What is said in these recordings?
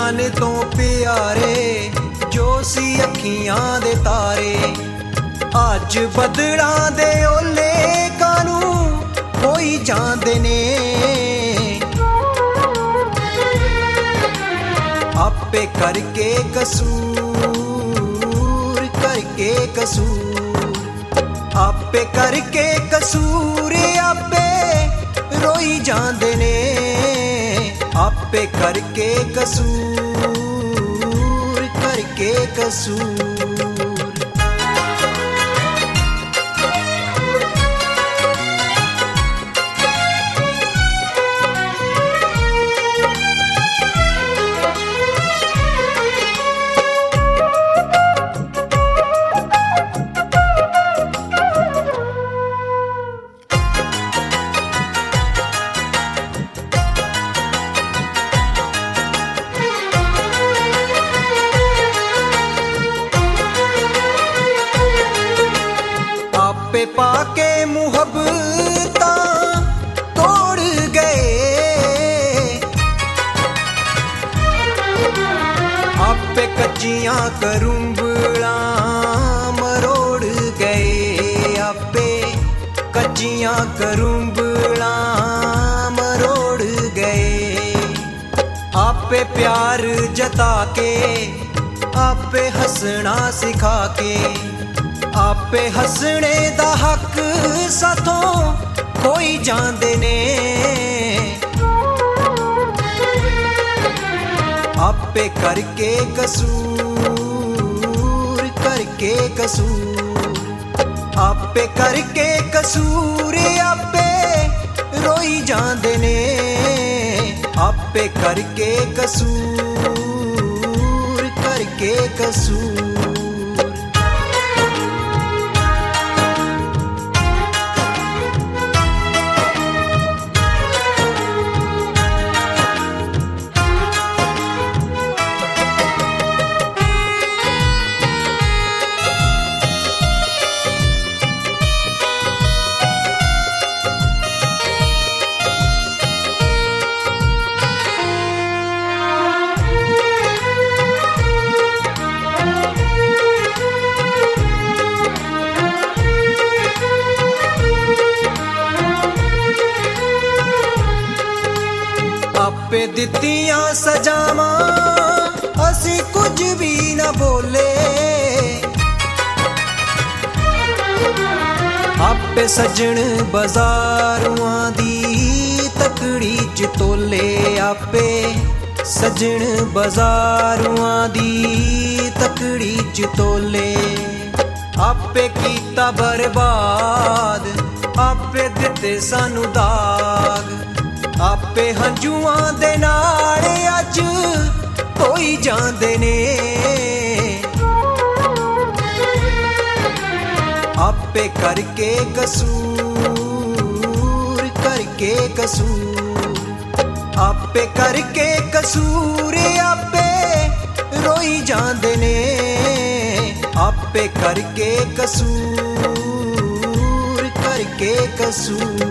जान तो प्यारे जो सी अखियां दे तारे। अज बदलां दे ओले कानू होई जांदे ने, आपे करके कसूर करके कसूर, आपे करके कसूर आपे रोई जांदे ने, आपे करके कसूर करके कसूर। आपे पाके मुहब्बता तोड़ गए, आपे कच्चियां करुंबला मरोड़ गए, आपे कच्चियां करुंबला मरोड़ गए। आपे प्यार जता के आपे हंसना सिखा के, आपे हंसने दा हक साथों कोई जांदे ने, आपे करके कसूर करके कसूर, आपे करके कसूर आपे रोई जांदे ने, आपे करके कसूर करके कसूर। आपे दित्तियां सजावां असी कुछ भी न बोले, आपे सजन बाजारुआं दी तकड़ी च तोले, आपे सजन बाजारुआं दी तकड़ी च तोले। आपे कीता बर्बाद आपे दिते सानू दाग, आपे हंजुआं दे नाल अज होई जांदे ने, आपे करके कसूर करके कसूर, आपे करके कसूर आपे रोई जांदे ने, आपे करके कसूर करके कसूर।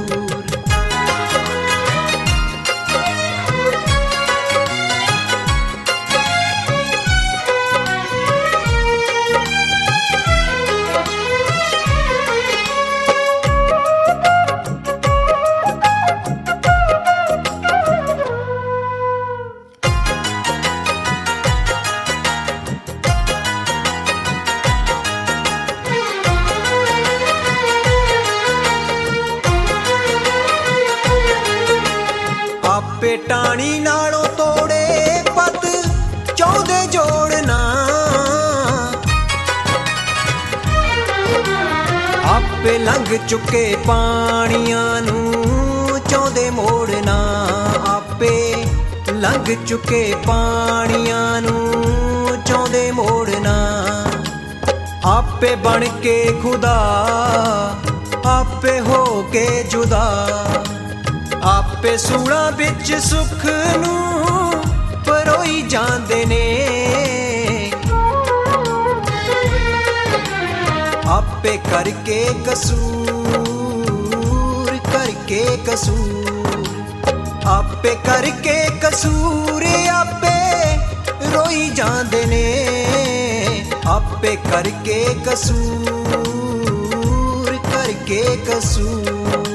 आपे टाणी नालों तोड़े पत चौदे जोड़ना, आपे लंघ चुके पानियां नू चौदे मोड़ना, आपे लंघ चुके पानियां नू चौदे मोड़ना। आपे बन के खुदा आपे हो के जुदा, आपे सूड़ा बिच सुख नू परोई जांदे ने, आपे करके कसूर करके कसूर, आपे करके कसूर आपे ਹੋਈ ਜਾਂਦੇ ਨੇ ਆਪੇ ਕਰਕੇ ਕਸੂਰ